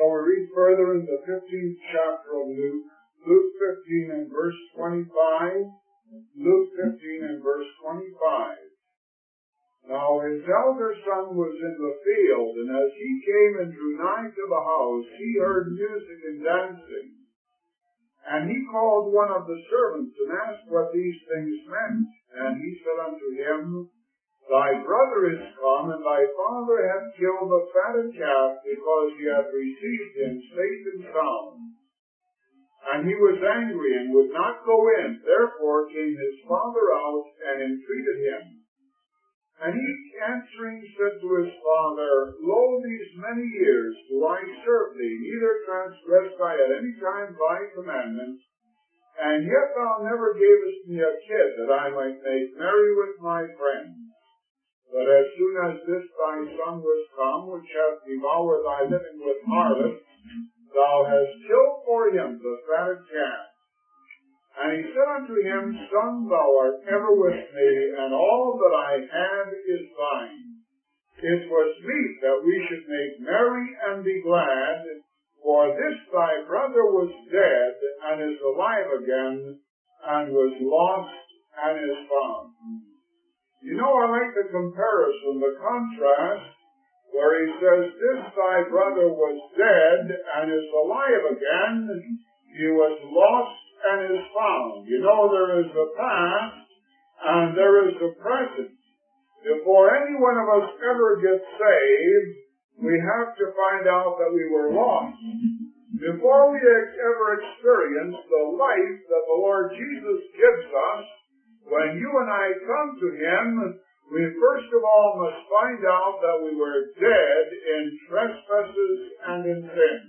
Shall we read further in the 15th chapter of Luke? Luke 15 and verse 25. Luke 15 and verse 25. Now his elder son was in the field, and as he came and drew nigh to the house, he heard music and dancing. And he called one of the servants and asked what these things meant. And he said unto him, Thy brother is come, and thy father hath killed the fatted calf, because he hath received him safe and sound. And he was angry, and would not go in. Therefore came his father out, and entreated him. And he answering said to his father, Lo, these many years do I serve thee, neither transgressed I at any time thy commandments, and yet thou never gavest me a kid, that I might make merry with my friends. But as soon as this thy son was come, which hath devoured thy living with harlots, thou hast killed for him the fatted calf. And he said unto him, Son, thou art ever with me, and all that I have is thine. It was meet that we should make merry and be glad, for this thy brother was dead, and is alive again, and was lost, and is found. You know, I like the comparison, the contrast, where he says, This thy brother was dead, and is alive again, he was lost, and is found. You know, there is the past and there is the present. Before any one of us ever gets saved, we have to find out that we were lost. Before we ever experience the life that the Lord Jesus gives us, when you and I come to Him, we first of all must find out that we were dead in trespasses and in sin.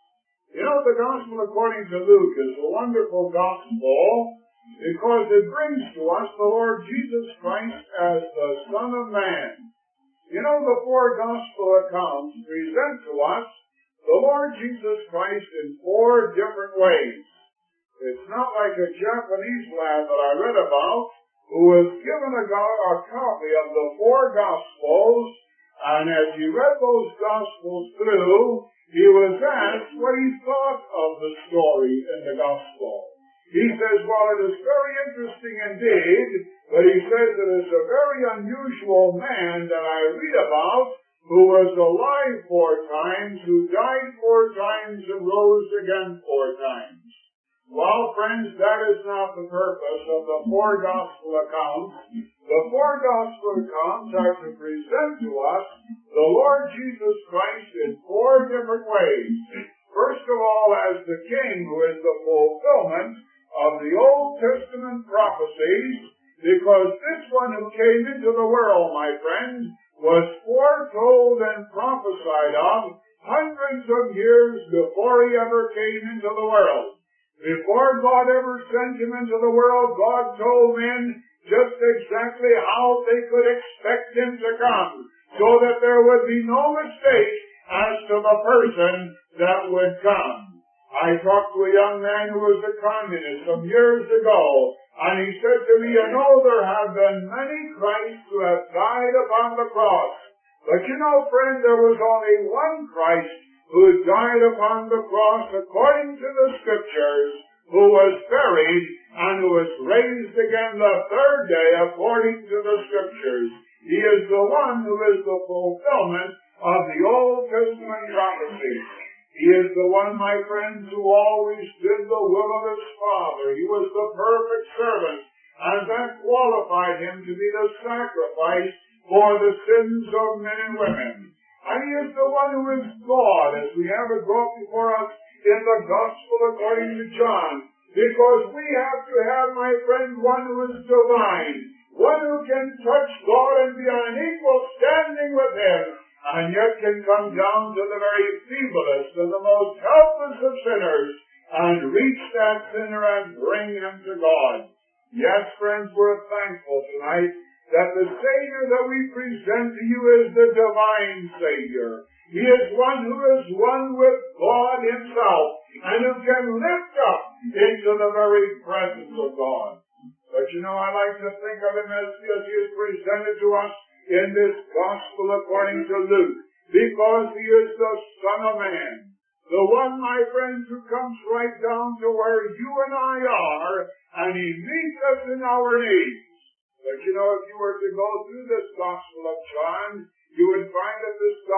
You know, the gospel according to Luke is a wonderful gospel because it brings to us the Lord Jesus Christ as the Son of Man. You know, the four gospel accounts present to us the Lord Jesus Christ in four different ways. It's not like a Japanese lad that I read about who was given a copy of the four gospels, and as he read those gospels through, he was asked what he thought of the story in the gospel. He says, well, it is very interesting indeed, but he says it is a very unusual man that I read about who was alive 4 times, who died 4 times, and rose again 4 times. Well, friends, that is not the purpose of the four gospel accounts. The four gospel accounts are to present to us the Lord Jesus Christ in 4 different ways. First of all, as the King who is the fulfillment of the Old Testament prophecies, because this one who came into the world, my friend, was foretold and prophesied of hundreds of years before he ever came into the world. Before God ever sent him into the world, God told men just exactly how they could expect him to come, so that there would be no mistake as to the person that would come. I talked to a young man who was a communist some years ago, and he said to me, you know, there have been many Christs who have died upon the cross. But you know, friend, there was only one Christ who died upon the cross according to the Scriptures, who was buried, and who was raised again the 3rd day according to the Scriptures. He is the one who is the fulfillment of the Old Testament prophecies. He is the one, my friends, who always did the will of his Father. He was the perfect servant, and that qualified him to be the sacrifice for the sins of men and women. And he is the one who is God, as we have it brought before us in the Gospel according to John. Because we have to have, my friend, one who is divine, one who can touch God and be on an equal standing with Him, and yet can come down to the very feeblest and the most helpless of sinners, and reach that sinner and bring him to God. Yes, friends, we're thankful tonight that the Savior that we present to you is the divine Savior. He is one who is one with God Himself, and who can lift up into the very presence of God. But you know, I like to think of Him as He is presented to us in this Gospel according to Luke, because He is the Son of Man, my friends, who comes right down to where you and I are, and He meets us in our needs. But you know, if you were to go through this Gospel of John, you would find that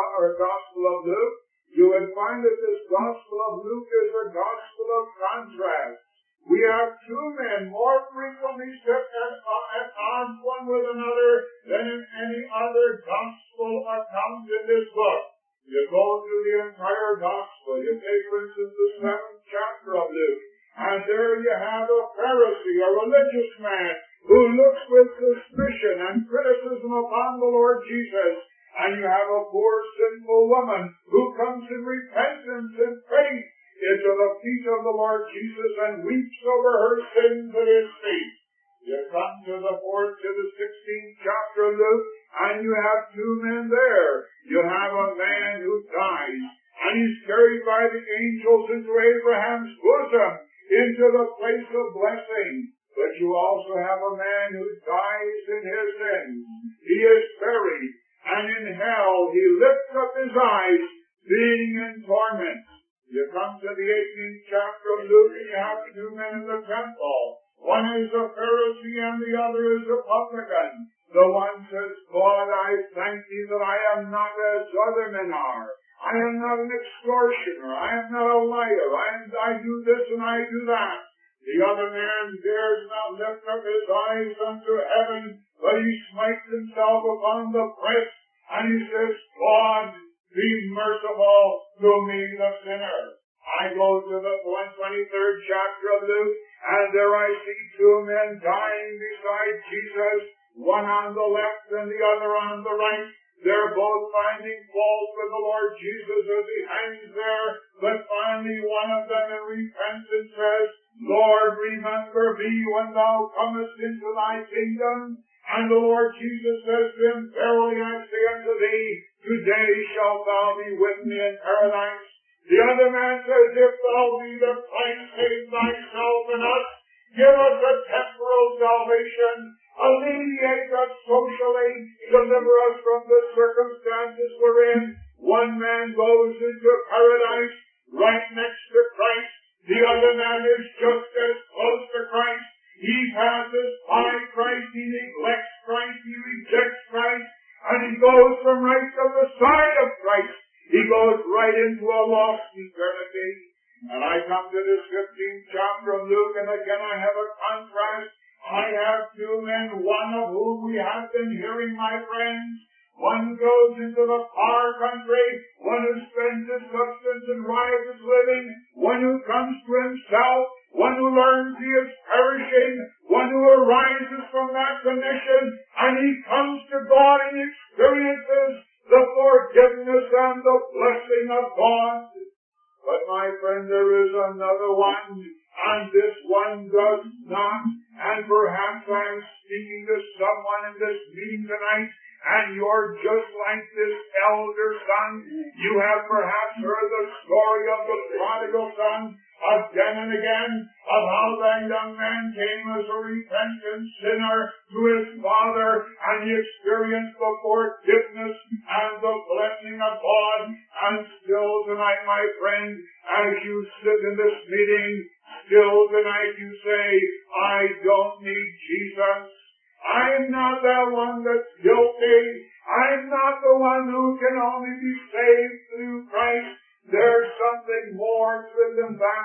Gospel of Luke, you would find that this Gospel of Luke is a Gospel of contrast. We have two men more frequently set at odds one with another than in any other Gospel account in this book. You go through the entire Gospel. You take, for instance, the 7th chapter of Luke, and there you have a Pharisee, a religious man, who looks with suspicion and criticism upon the Lord Jesus. And you have a poor sinful woman who comes in repentance and faith into the feet of the Lord Jesus and weeps over her sins at His feet. You come to the 4th to the 16th chapter of Luke, and you have two men there. You have a man who dies, and he's carried by the angels into Abraham's bosom, into the place of blessing. But you also have a man who dies in his sins. He is buried, and in hell he lifts up his eyes, being in torment. You come to the 18th chapter of Luke, and you have two men in the temple. One is a Pharisee, and the other is a publican. The one says, God, I thank Thee that I am not as other men are. I am not an extortioner. I am not a liar. I do this and I do that. The other man dares not lift up his eyes unto heaven, but he smites himself upon the breast, and he says, God, be merciful to me, the sinner. I go to the 123rd chapter of Luke, and there I see two men dying beside Jesus, one on the left and the other on the right. They're both finding fault with the Lord Jesus as He hangs there, but finally one of them in repentance says, Lord, remember me when Thou comest into Thy kingdom. And the Lord Jesus says to him, Verily I say unto thee, today shalt thou be with me in paradise. The other man says, If Thou be the Christ, save Thyself and us. Give us a temporal salvation. Alleviate us socially. Deliver us from the circumstances we're in. One man goes into paradise right next to Christ. The other man is just as close to Christ. He passes by Christ. He neglects Christ. He rejects Christ. And he goes from right to the side of Christ. He goes right into a lost eternity. And I come to this 15th chapter of Luke, and again I have a contrast. I have two men, one of whom we have been hearing, my friends. One goes into the far country, one who spends his substance in riotous living, one who comes to himself, one who learns he is perishing, one who arises from that condition, and he comes to God and experiences the forgiveness and the blessing of God. But my friend, there is another one, and this one does not. And perhaps I am speaking to someone in this meeting tonight, and you're just like this elder son. You have perhaps heard the story of the prodigal son again and again, of how that young man came as a repentant sinner to his father, and he experienced the forgiveness and the blessing of God. And still tonight, my friend, as you sit in this meeting, still tonight you say, I don't need Jesus. I'm not that one that's guilty. I'm not the one who can only be saved through Christ. There's something more to it than that.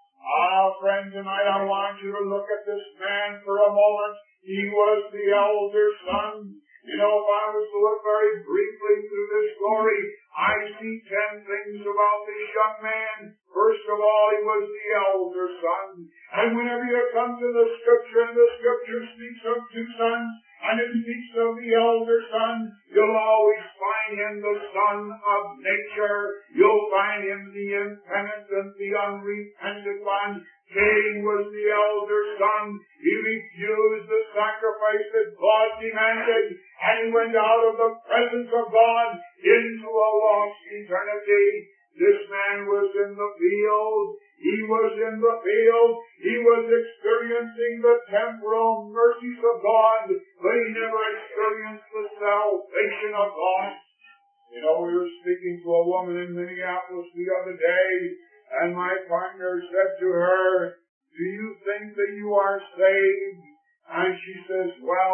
Friend, tonight I want you to look at this man for a moment. He was the elder son. You know, if I was to look very briefly through this story, I see 10 things about this young man. First of all, he was the elder son. And whenever you come to the Scripture, and the Scripture speaks of two sons, and it speaks of the elder son, you'll always find him the son of nature. You'll find him the impenitent, the unrepentant one. Cain was the elder son. He refused the sacrifice that God demanded, and he went out of the presence of God into a lost eternity. This man was in the field. He was in the field. He was experiencing the temporal mercies of God, but he never experienced the salvation of God. You know, we were speaking to a woman in Minneapolis the other day, And my partner said to her, do you think that you are saved? And she says,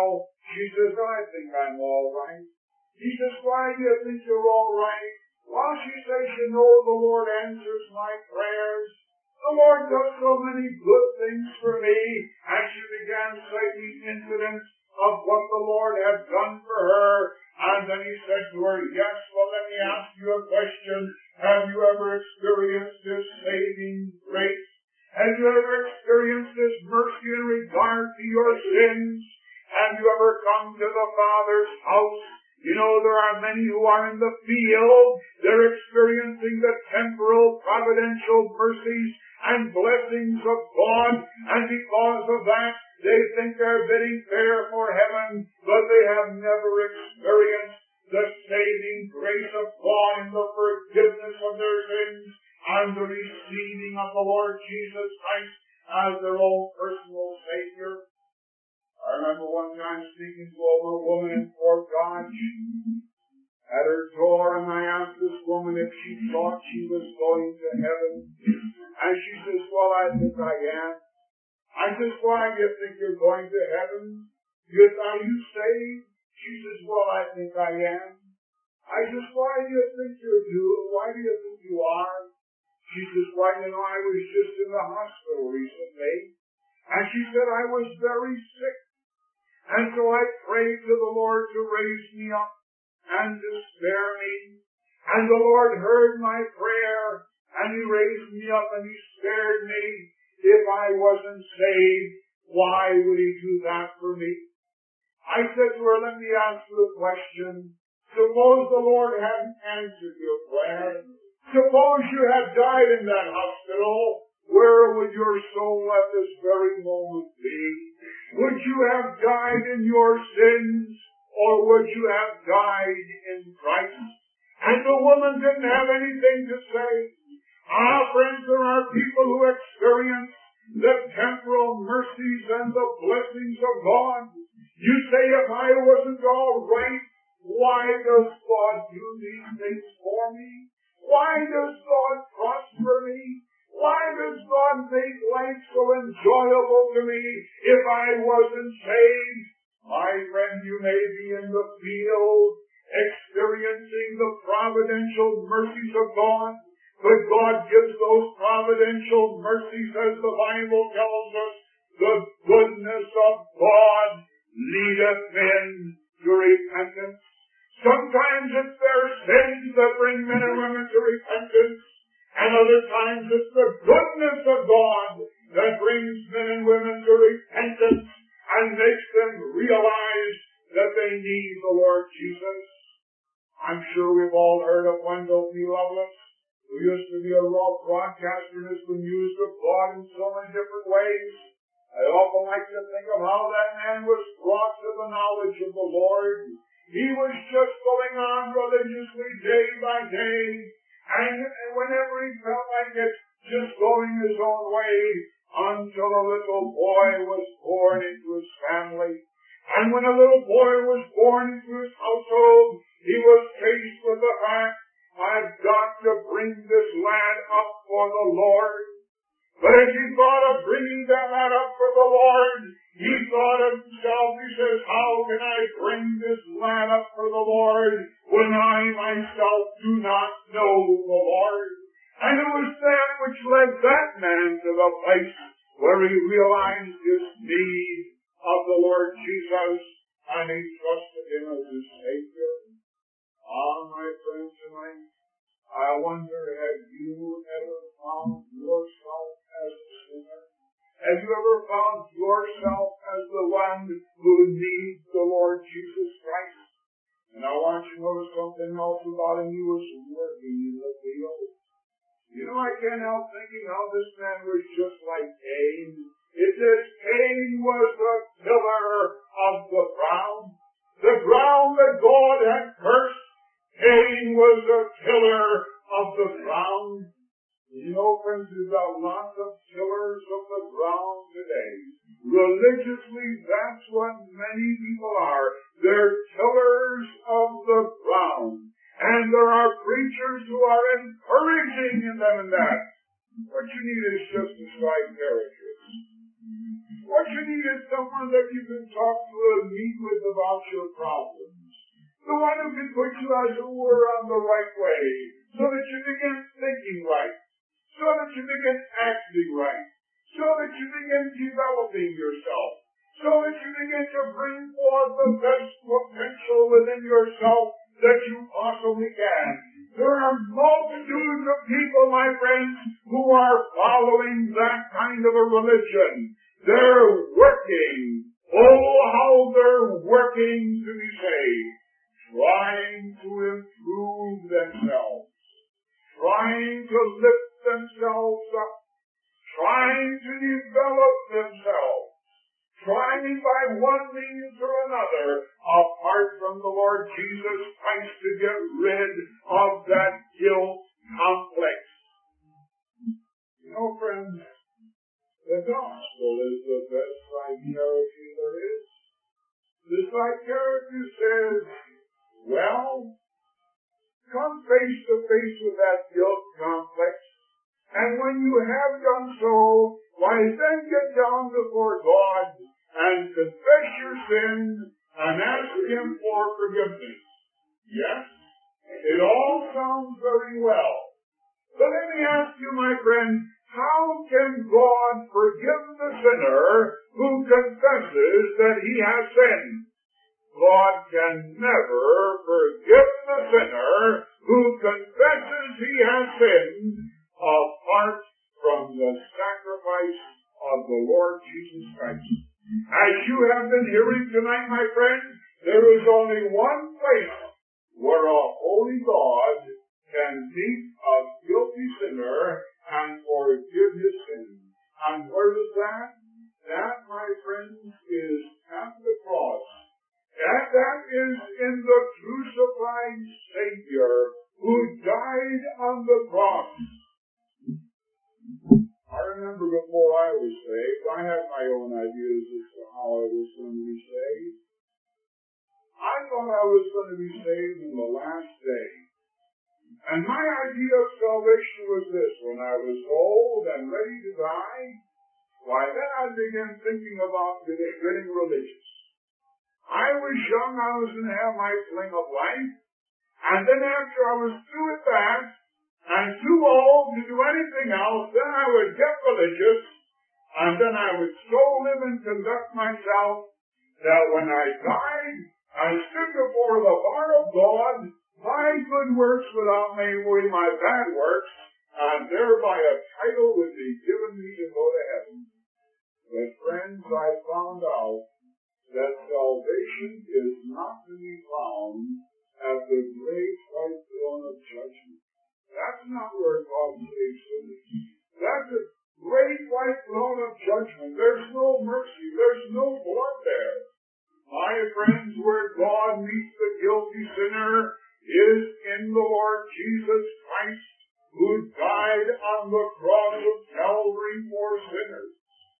I think I'm all right. He says, why do you think you're all right? Well, she says, the Lord answers my prayers. The Lord does so many good things for me. And she began citing incidents of what the Lord had done for her. And then he said to her, yes, well, let me ask you a question. Have you ever experienced this saving grace? Have you ever experienced this mercy in regard to your sins? Have you ever come to the Father's house? You know, there are many who are in the field. They're experiencing the temporal providential mercies and blessings of God. And because of that, they think they're bidding fair for heaven, but they have never experienced the saving grace of God in the forgiveness of their sins and the receiving of the Lord Jesus Christ as their own personal Savior. I remember one time speaking to a woman in Fort Dodge at her door, and I asked this woman if she thought she was going to heaven. And she says, well, I think I am. I says, why do you think you're going to heaven? Are you saved? She says, well, I think I am. I says, why do you think you do? Why do you think you are? She says, I was just in the hospital recently. And she said, I was very sick. And so I prayed to the Lord to raise me up and to spare me. And the Lord heard my prayer, and He raised me up and He spared me. If I wasn't saved, why would He do that for me? I said to her, let me ask you a question. Suppose the Lord hadn't answered your prayer. Suppose you had died in that hospital. Where would your soul at this very moment be? Would you have died in your sins, or would you have died in Christ? And the woman didn't have anything to say. Friends, there are people who experience the temporal mercies and the blessings of God. You say, if I wasn't all right, why does God do these things for me? Why does God prosper me? Why does God make life so enjoyable to me if I wasn't saved? My friend, you may be in the field experiencing the providential mercies of God, but God gives those providential mercies, as the Bible tells us, the goodness of God leadeth men to repentance. Sometimes it's their sins that bring men and women to repentance. And other times it's the goodness of God that brings men and women to repentance and makes them realize that they need the Lord Jesus. I'm sure we've all heard of Wendell P. Lovelace, who used to be a raw broadcaster and has been used of God in so many different ways. I often like to think of how that man was brought to the knowledge of the Lord. He was just going on religiously day by day. And whenever he felt like it, just going his own way, until a little boy was born into his family. And when a little boy was born into his household, he was faced with the fact, I've got to bring this lad up for the Lord. But as he thought of bringing that lad up for the Lord, he thought of himself, he says, how can I bring this lad up for the Lord when I myself do not know the Lord? And it was that which led that man to the place where he realized his need of the Lord Jesus, and he trusted Him as his Savior. My friends tonight, I wonder, have you ever found yourself as a sinner? Have you ever found yourself as the one who needs the Lord Jesus Christ? And I want you to notice something else about him. He was working in the field. You know, I can't help thinking how this man was just like Cain. It says Cain was a tiller of the ground that God had cursed. Cain was a tiller of the ground. You know, friends, there's a lot of tillers of the ground today. Religiously, that's what many people are. They're tillers of the ground. And there are preachers who are encouraging them in that. What you need is just a psychiatrist. What you need is someone that you can talk to and meet with about your problems. The one who can put you, as it were, on the right way, so that you begin thinking right, so that you begin acting right, so that you begin developing yourself, so that you begin to bring forth the best potential within yourself that you possibly can. There are multitudes of people, my friends, who are following that kind of a religion. They're working. Oh, how they're working to be saved. Trying to improve themselves. Trying to lift themselves up. Trying to develop themselves. Trying by one means or another, apart from the Lord Jesus Christ, to get rid of that guilt complex. You know, friends, the gospel is the best psychiatry there is. The psychiatry says, well, come face to face with that guilt complex, and when you have done so, why then get down before God and confess your sins and ask Him for forgiveness. Yes, it all sounds very well. But let me ask you, my friend, how can God forgive the sinner who confesses that he has sinned? God can never forgive the sinner who confesses he has sinned apart from the sacrifice of the Lord Jesus Christ. As you have been hearing tonight, my friend, there is only one place where a holy God can meet a guilty sinner and forgive his sins. And where is that? That, my friends, is at the cross. And that is in the crucified Savior who died on the cross. I remember before I was saved, I had my own ideas as to how I was going to be saved. I thought I was going to be saved in the last day. And my idea of salvation was this: when I was old and ready to die, why then I began thinking about getting religious. I was young, I was going to have my fling of life, and then after I was through with that, and too old to do anything else, then I would get religious, and then I would so live and conduct myself that when I died, I stood before the bar of God, my good works would outweigh my bad works, and thereby a title would be given me to go to heaven. But friends, I found out that salvation is not to be found at the great white throne of judgment. That's not where God saves sinners. That's a great white throne of judgment. There's no mercy. There's no blood there. My friends, where God meets the guilty sinner is in the Lord Jesus Christ, who died on the cross of Calvary for sinners.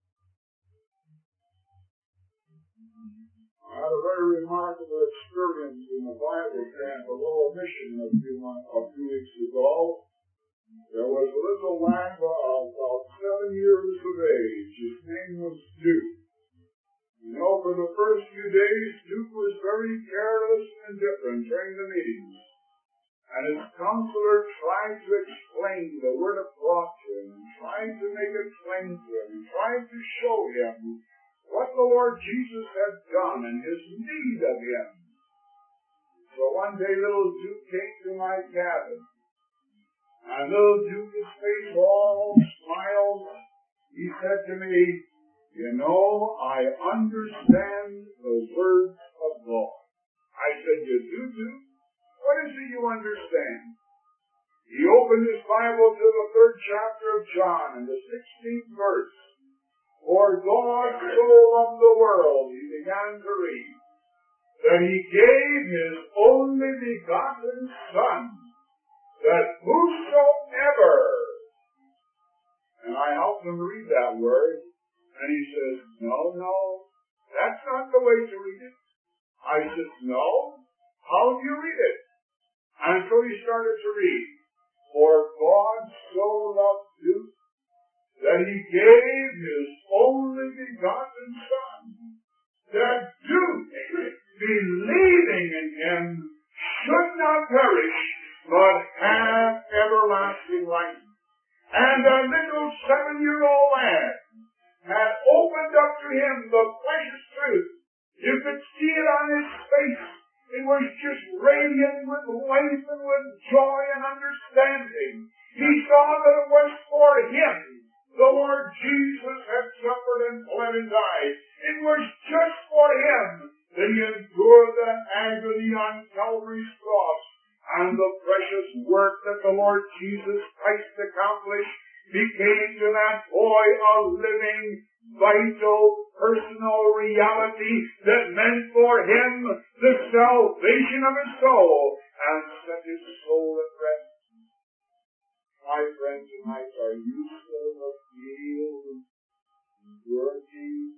I had a very remarkable experience in the Bible camp, a little mission a few weeks ago. There was a little lad about 7 years of age. His name was Duke. You know, for the first few days, Duke was very careless and indifferent during the meetings. And his counselor tried to explain the Word of God to him, tried to make it plain to him, tried to show him what the Lord Jesus had done and his need of him. So one day little Duke came to my cabin. And little Duke, his face all smiles, he said to me, "You know, I understand the words of God." I said, "You do, Duke? What is it you understand?" He opened his Bible to the 3rd chapter of John and the 16th verse. "For God so loved the world," he began to read, "that he gave his only begotten Son, that whosoever," and I helped him read that word, and he says, No, that's not the way to read it. I said, "No, how do you read it?" And so he started to read, "For God so loved you that He gave His only begotten Son, that believing in Him should not perish, but have everlasting life. And a little 7-year-old lad had opened up to him the precious truth. You could see it on his face. It was just radiant with life and with joy and understanding. He saw that it was for him the Lord Jesus had suffered and bled and died. It was just for him that He endured that agony on Calvary's cross. And the precious work that the Lord Jesus Christ accomplished became to that boy a living, vital, personal reality that meant for him the salvation of his soul and set his soul at rest. My friend, tonight, are you still in the field, working?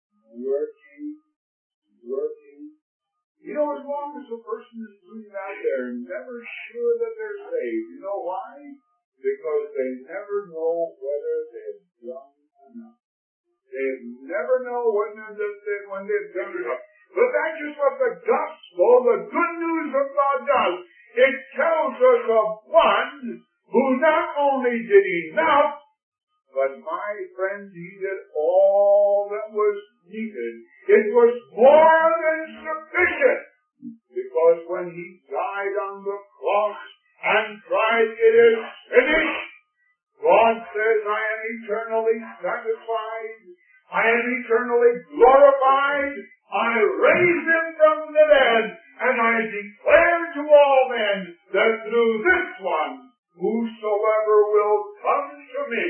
You know, as long as a person is doing that, they're never sure that they're saved. You know why? Because they never know whether they've done enough. They never know when they've done enough. But that's just what the gospel, the good news of God does. It tells us of one who not only did enough, but my friend, He did all that was needed. It was more than sufficient. Because when He died on the cross and cried, "It is finished," God says, "I am eternally satisfied. I am eternally glorified. I raise Him from the dead, and I declare to all men that through this one, whosoever will come to me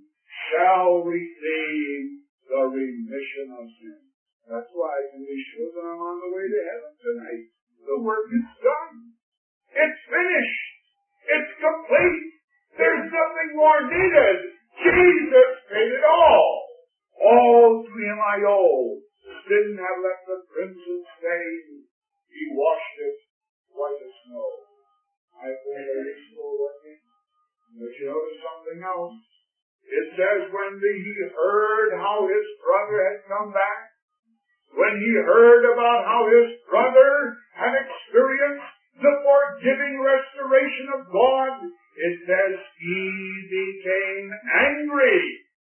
shall receive the remission of sin." That's why I can be sure that I'm on the way to heaven tonight. The work is done. It's finished. It's complete. There's nothing more needed. Jesus paid it all. All to Him I owe. Sin have left the crimson stain. He washed it white as snow. I think that is still working. But you notice something else. It says when he heard how his brother had come back, when he heard about how his brother had experienced the forgiving restoration of God, it says he became angry.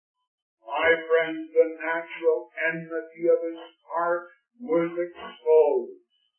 My friends, the natural enmity of his heart was exposed.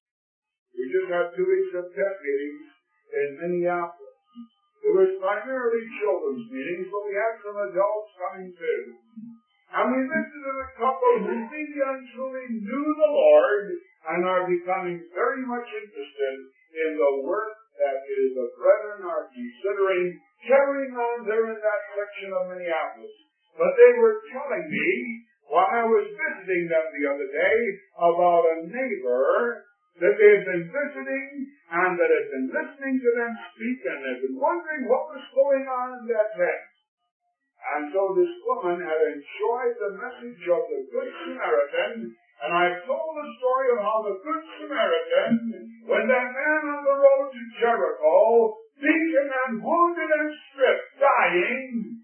We just had 2 weeks of tent meetings in Minneapolis. It was primarily children's meetings, but we had some adults coming too. And we visited a couple who really and truly knew the Lord and are becoming very much interested in the work that the brethren are considering carrying on there in that section of Minneapolis. But they were telling me, while I was visiting them the other day, about a neighbor that they had been visiting and that had been listening to them speak and had been wondering what was going on in that tent. And so this woman had enjoyed the message of the Good Samaritan, and I told the story of how the Good Samaritan, when that man on the road to Jericho, beaten and wounded and stripped, dying,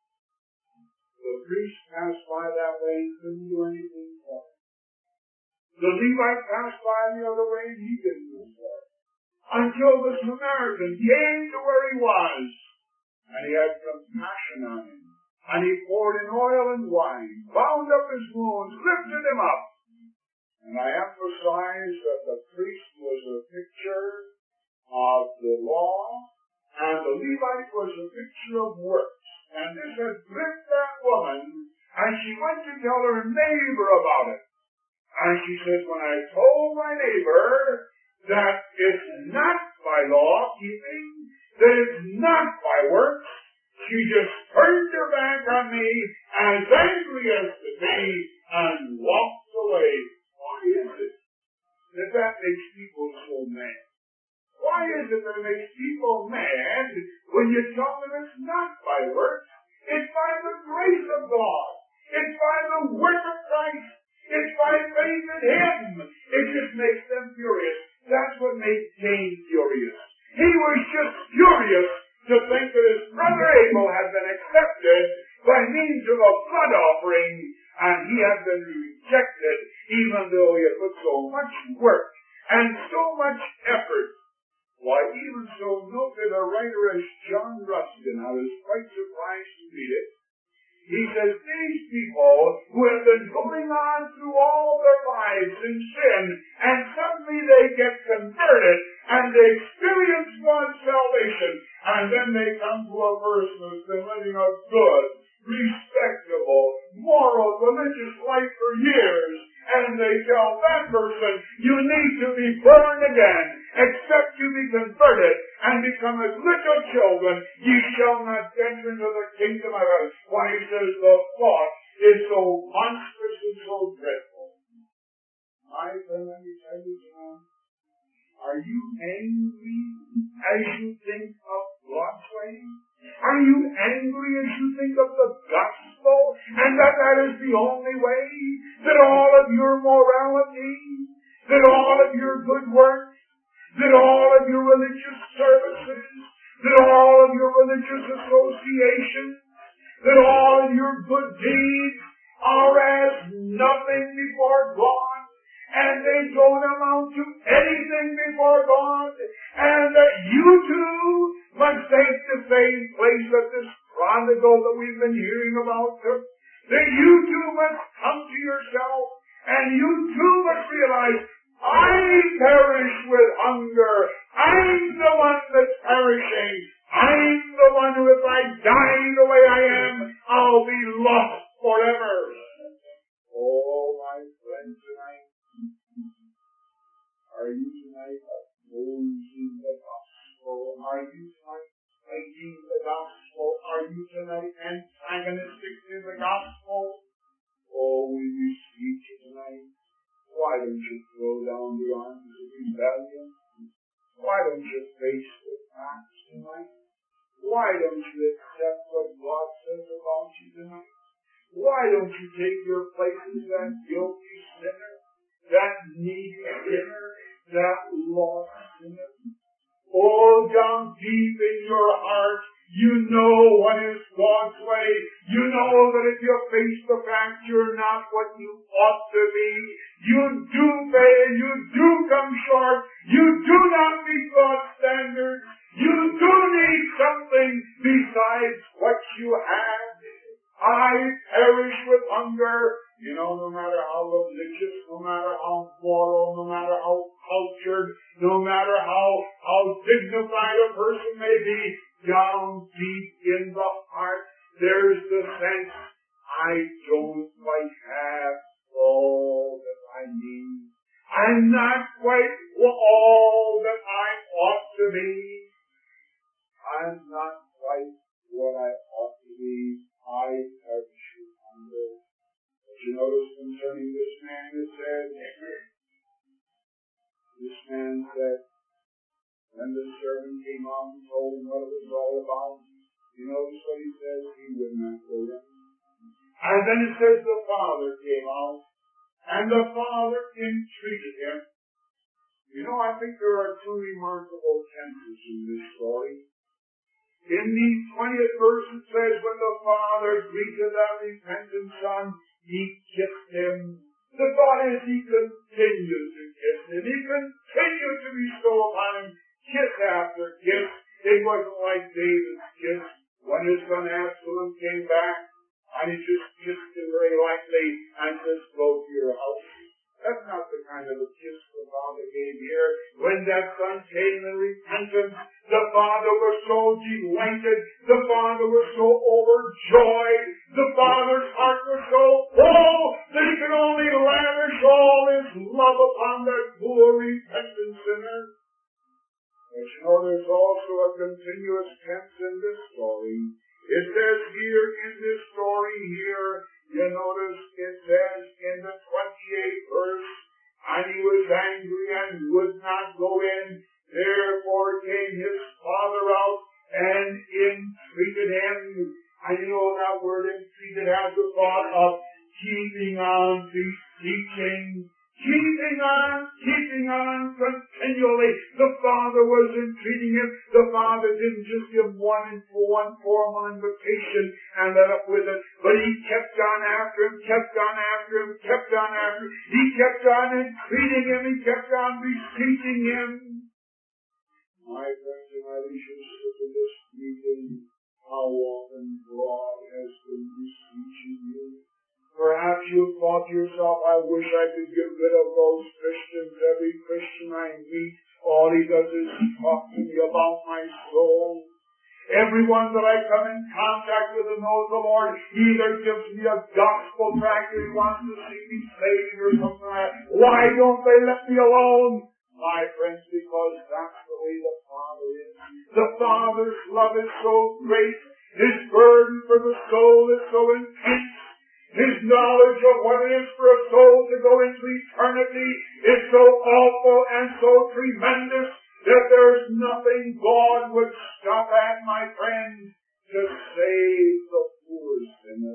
the priest passed by that way and couldn't do anything for him. The Levite passed by the other way and he didn't do for him. Until the Samaritan came to where he was, and he had compassion on him. And he poured in oil and wine, bound up his wounds, lifted him up. And I emphasize that the priest was a picture of the law, and the Levite was a picture of works. And this had gripped that woman, and she went to tell her neighbor about it. And she says, when I told my neighbor that it's not by law keeping, that it's not by works, she just turned her back on me, as angry as could be, and walked away. Why is it that makes people so mad? Why is it that it makes people mad when you tell them it's not by works? It's by the grace of God. It's by the work of Christ. It's by faith in Him. It just makes them furious. That's what made Cain furious. He was just furious to think that his brother Abel had been accepted by means of a blood offering, and he had been rejected, even though he had put so much work and so much effort. Why, even so noted a writer as John Ruskin, I was quite surprised to read it. He says, these people who have been going on through all their lives in sin, and suddenly they get converted, and they experience God's salvation, and then they come to a person who's been living a good, respectable, moral, religious life for years, and they tell that person, you need to be born again, except you be converted and become as little children, ye shall not enter into the kingdom of heaven. Why, he says the thought is so monstrous and so dreadful. My friend, let me tell you, John, are you angry as you think of God's way? Are you angry as you think of the gospel, and that is the only way? That all of your morality, that all of your good works, that all of your religious services, that all of your religious associations, that all of your good deeds are as nothing before God, and they don't amount to anything before God, and that you too must take the same place that this prodigal that we've been hearing about took, that you too must come to yourself, and you too must realize, I perish with hunger. I'm the one that's perishing. I'm the one who, if I die the way I am, I'll be lost forever. Oh, my friend, tonight, are you tonight opposing the gospel? Are you tonight fighting the gospel? Are you tonight antagonistic to the gospel? Oh, we beseech you tonight. Why don't you throw down the arms of rebellion? Why don't you face the facts tonight? Why don't you accept what God says about you tonight? Why don't you take your place as that guilty sinner, that needy sinner, that lost sinner? Oh, down deep in your heart, you know what is God's way. You know that if you face the fact you're not what you ought to be, you do fail, you do come short, you do not meet God's standards, you do need something besides what you have. I perish with hunger. You know, no matter how religious, no matter how moral, no matter how cultured, no matter how dignified a person may be, down deep in the heart, there's the sense, I don't quite have all that I need. I'm not quite all that I ought to be. I'm not quite what I ought to be. I perish with hunger. But you notice concerning this man, it said, this man said, when the servant came out and told him what it was all about, you notice what he says? He would not go in. And then it says the father came out, and the father entreated him. You know, I think there are two remarkable tenses in this story. In the 20th verse it says, when the father greeted that repentant son, he kissed him. The thought is he continued to kiss him. He continued to bestow upon him kiss after kiss. It wasn't like David's kiss when his son Absalom came back and he just kissed him very lightly and just go to your house. That's not the kind of a kiss the father gave here. When that son came in repentance, the father was so delighted, the father was so overjoyed, the father's heart was so full that he could only lavish all his love upon that poor repentant sinner. But you know, there's also a continuous tense in this story. It says here in this story here, you notice it says in the 28th verse, and he was angry and would not go in. Therefore came his father out and entreated him. And you know that word entreated has the thought of keeping on beseeching. Keeping on continually. The father was entreating him. The father didn't just give one for invitation and let up with it. But he kept on after him, kept on after him, kept on after him. He kept on entreating him. He kept on beseeching him. My friends, and I should sit in this meeting. How often God has been beseeching you. Perhaps you've thought to yourself, I wish I could get rid of those Christians. Every Christian I meet, all he does is talk to me about my soul. Everyone that I come in contact with and knows the Lord either gives me a gospel tract or he wants to see me saved or something like that. Why don't they let me alone? My friends, because that's the way the Father is. The Father's love is so great. His burden for the soul is so intense. His knowledge of what it is for a soul to go into eternity is so awful and so tremendous that there's nothing God would stop at, my friend, to save the poor sinner.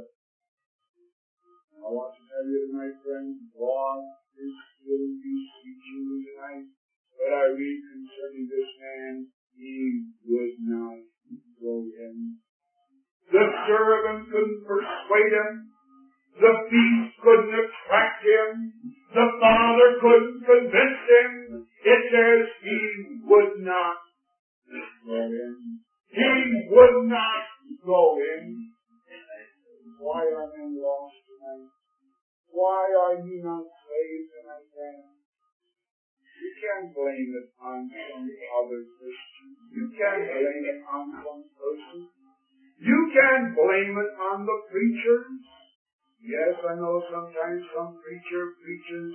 I want to tell you tonight, friend, God is still beseeching you tonight. But I read concerning this man, he would not go in. The servant couldn't persuade him. The beast couldn't attract him. The father couldn't convince him. It says he would not go in. He would not go in. Why are men lost tonight? Why are you not saved tonight, friend? You can't blame it on some other Christian. You can't blame it on some person. You can't blame it on the preachers. Yes, I know sometimes some preacher preaches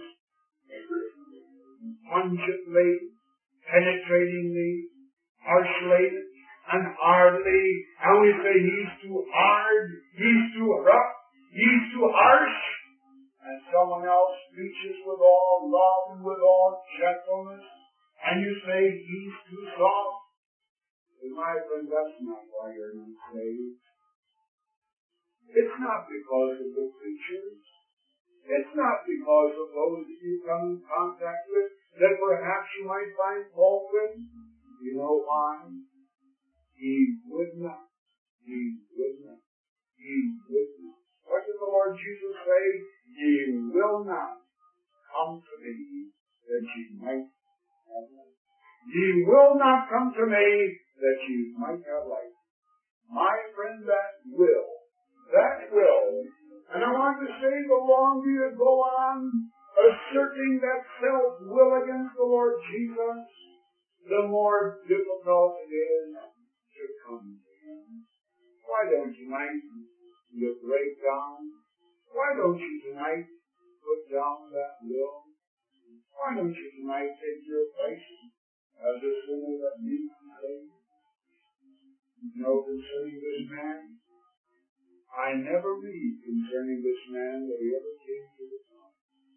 pungently, penetratingly, harshly, and hardly, and we say he's too hard, he's too rough, he's too harsh. And someone else preaches with all love and with all gentleness, and you say he's too soft. But my friend, that's not why you're not saved. It's not because of the preachers. It's not because of those that you come in contact with that perhaps you might find fault with. You know why? He would not. He would not. He would not. What did the Lord Jesus say? Ye will not come to me that ye might have life. Ye will not come to me that ye might have life. My friend, that will. And I want to say the longer you go on asserting that self-will against the Lord Jesus, the more difficult it is to come to Him. Why don't you tonight you break down? Why don't you tonight put down that will? Why don't you tonight take your place as a sinner that needs to be saved? You know, concerning this man, I never read concerning this man that he ever came to the Son.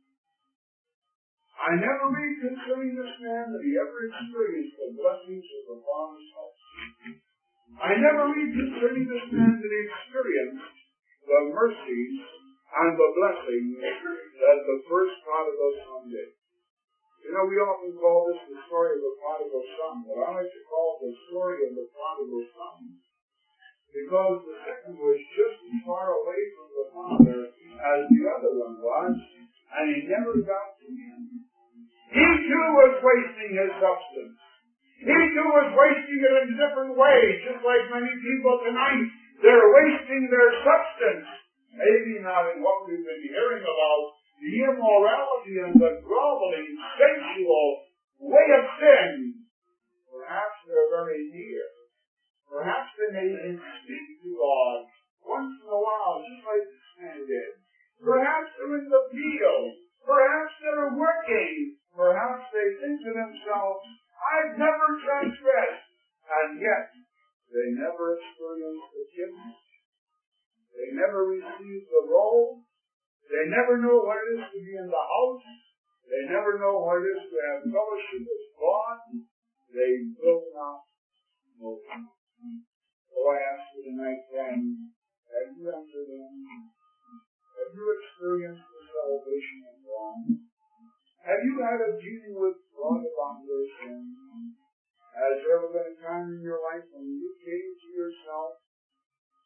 I never read concerning this man that he ever experienced the blessings of the Father's house. I never read concerning this man that he experienced the mercies and the blessings that the first prodigal son did. You know, we often call this the story of the prodigal son, but I like to call it the story of the prodigal son, because the second was just as far away from the Father as the other one was, and he never got to him. He too was wasting his substance. He too was wasting it in different ways, just like many people tonight. They're wasting their substance. Maybe not in what we've been hearing about, the immorality and the groveling, sensual way of sin. Perhaps they're very near. Perhaps they may even speak to God once in a while, just like this man did. Perhaps they're in the field. Perhaps they're working. Perhaps they think to themselves, I've never transgressed. And yet, they never experienced the forgiveness. They never received the roll. They never know what it is to be in the house. They never know what it is to have fellowship with God. They will not know Him. Oh, I ask you tonight, friend, have you entered in? Have you experienced the salvation of God? Have you had a dealing with God about your sin? Has there ever been a time in your life when you came to yourself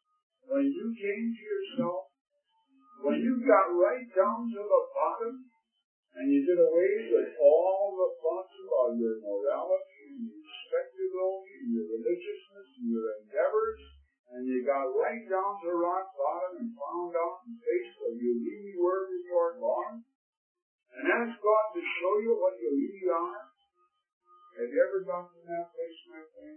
when you came to yourself, when you got right down to the bottom, and you did away with all the thoughts about your morality and your respectability and your religiousness and your endeavors, and you got right down to rock bottom and found out in face that you really were before God, and asked God to show you what you really are. Have you ever gotten to that place, my friend?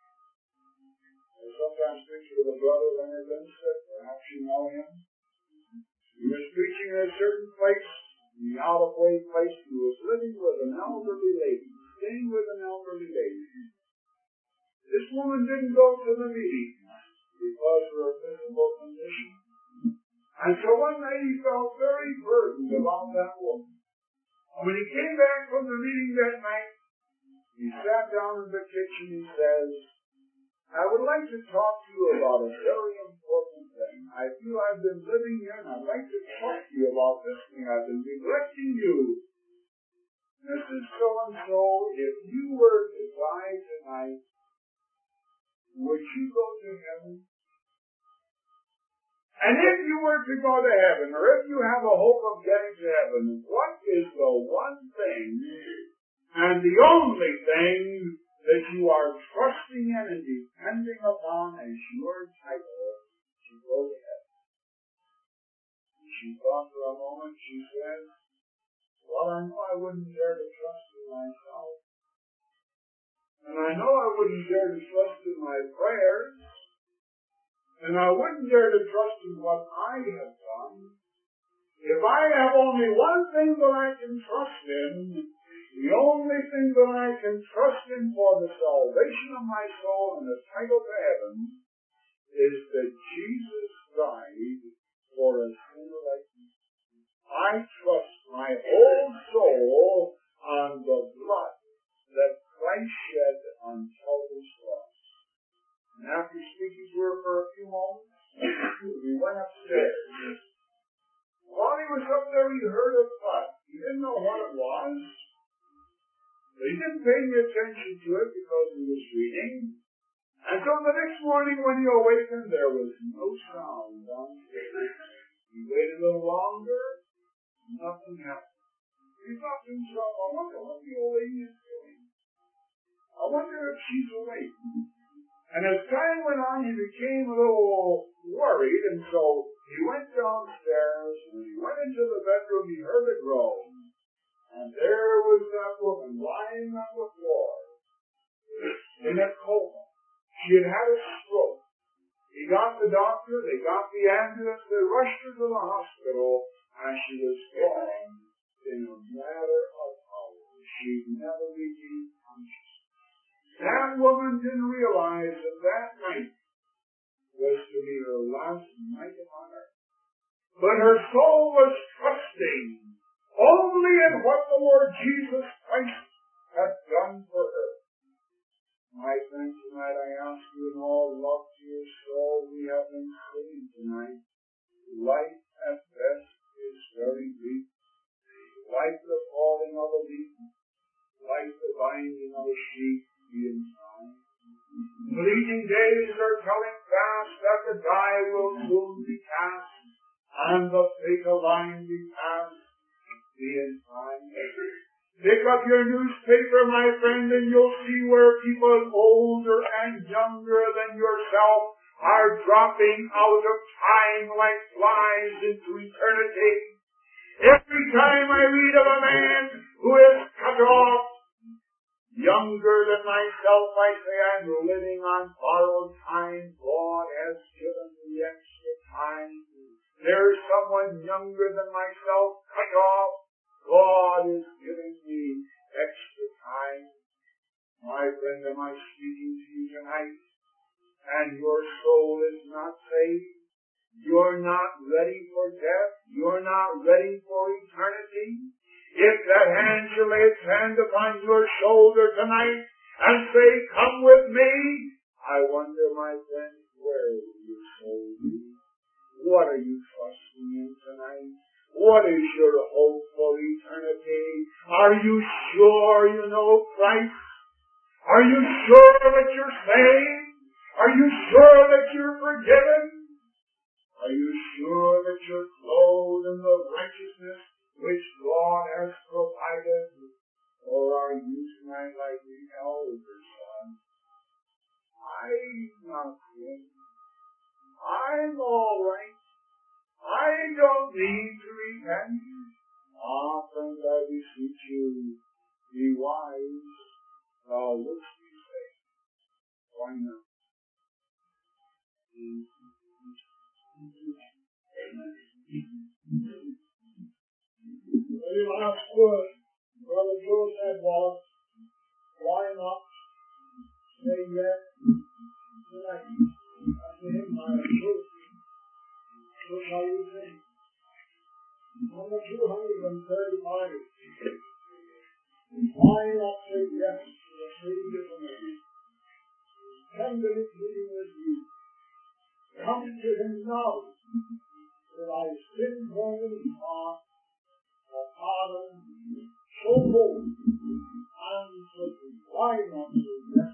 I sometimes picture the brother Leonard Lindstedt, perhaps you know him. He was preaching in a certain place, in the out-of-way place. He was living with an elderly lady, staying with an elderly lady. This woman didn't go to the meeting because of her physical condition. And so one night he felt very burdened about that woman. And when he came back from the meeting that night, he sat down in the kitchen. He says, I would like to talk to you about a very important thing. I feel I've been living here, and I'd like to talk to you about this thing. I've been neglecting you. Mrs. So-and-so, if you were to die tonight, would you go to heaven? And if you were to go to heaven, or if you have a hope of getting to heaven, what is the one thing and the only thing that you are trusting in and depending upon as your title to go to heaven? She thought for a moment. She said, well, I know I wouldn't dare to trust in myself. And I know I wouldn't dare to trust in my prayers. And I wouldn't dare to trust in what I have done. If I have only one thing that I can trust in, the only thing that I can trust in for the salvation of my soul and the title to heaven is that Jesus died for a sinner like me. I trust my whole soul on the blood that Christ shed on Calvary's cross. And after speaking to her for a few moments, we went upstairs. While he was up there, he heard a thud. He didn't know what it was. But he didn't pay any attention to it because he was reading. And so the next morning when he awakened, there was no sound downstairs. He waited a little longer. Nothing happened. He thought to himself, I wonder what the old lady is doing. I wonder if she's awake. And as time went on, he became a little worried, and so he went downstairs, and when he went into the bedroom, he heard a groan. And there was that woman lying on the floor in a coma. She had had a stroke. He got the doctor, they got the ambulance, they rushed her to the hospital, and she was gone in a matter of hours. She never regained consciousness. That woman didn't realize that that night was to be her last night on earth. But her soul was trusting only in what the Lord Jesus Christ had done for her. My friend, tonight I ask you in all love to your soul, we have been singing tonight. Life at best is very brief. Like the falling of a leaf, like the binding of a sheep in time. Fleeting days are telling fast that the die will soon be cast, and the fatal line be passed. In time. Pick up your newspaper, my friend, and you'll see where people older and younger than yourself are dropping out of time like flies into eternity. Every time I read of a man who is cut off, younger than myself, I say I'm living on borrowed time. God has given me extra time. There's someone younger than myself cut off. God is giving me extra time. My friend, am I speaking to you tonight? And your soul is not saved? You're not ready for death? You're not ready for eternity? If that hand shall lay its hand upon your shoulder tonight and say, come with me, I wonder, my friend, where will your soul be? What are you trusting in tonight? What is your hope for eternity? Are you sure you know Christ? Are you sure that you're saved? Are you sure that you're forgiven? which are clothed in the righteousness which God has provided? Or are you tonight like the elder son? I'm not good. I'm all right. I don't need to repent. Friends, I beseech you, be wise. Thou wouldst be saved. Why not? The last word Brother Joe said was, why not say yes tonight? After him, I approve. Look how you think. Number 235. Why not say yes to the Savior tonight? Tenderly pleading with you. Come to him now. That I sin for his heart, for pardon, so bold, and so free. Why not say yes?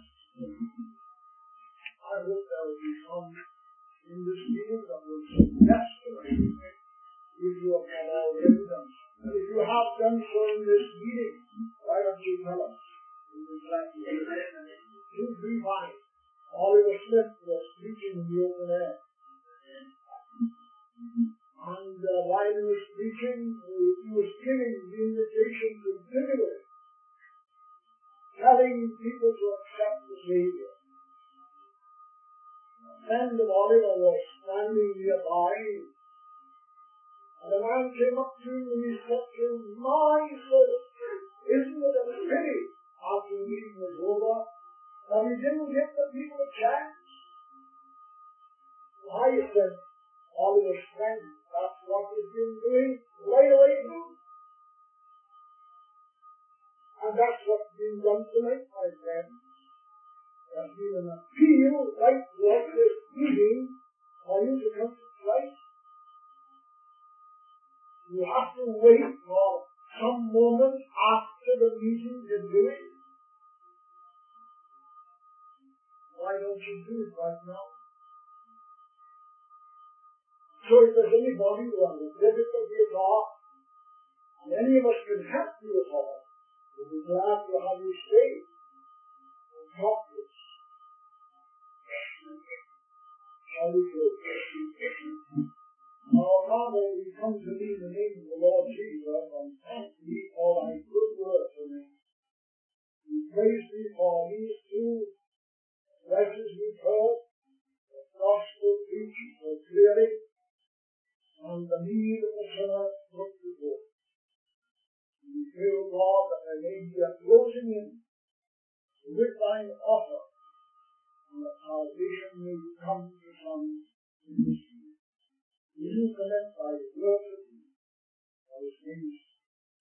I hope there will be some in this meeting that will say yes to everything. If you have not already done so. And if you have done so in this meeting, why don't you tell us? We will be glad to hear it. 235. Oliver Smith was preaching in the open air. And while he was preaching, he was giving the invitation to deliver it, telling people to accept the Savior. A friend of Oliver was standing nearby, and a man came up to him and he said to him, "My son, isn't it a pity after the meeting was over that we didn't give the people a chance?" I said, "Oliver's friend, that's what we've been doing right away through. And that's what's been done tonight, my friends. There's been an appeal right throughout this meeting for you to come to Christ. You have to wait for some moment after the meeting to do it. Why don't you do it right now? So if there's anybody who has a difficulty at all, and any of us can help you at all, we'll be glad to have you stay and talk to us. Shall we pray? Our Father, we come to thee in the name of the Lord Jesus, and thank thee for thy good word to me. We praise thee for these two messages we've heard, the gospel preached so clearly, and the need of the sinner put before. We pray, O God, that there may be a closing in with thine offer, and that salvation may come to some in this year. Will you connect thy word to me, for his name's sake?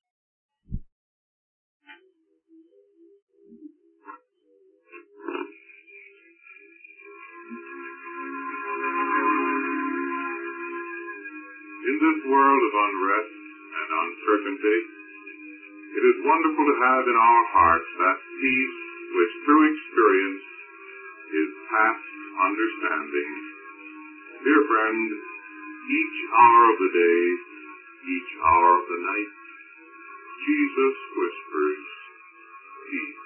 In this world of unrest and uncertainty, it is wonderful to have in our hearts that peace which through experience is past understanding. Dear friend, each hour of the day, each hour of the night, Jesus whispers, peace.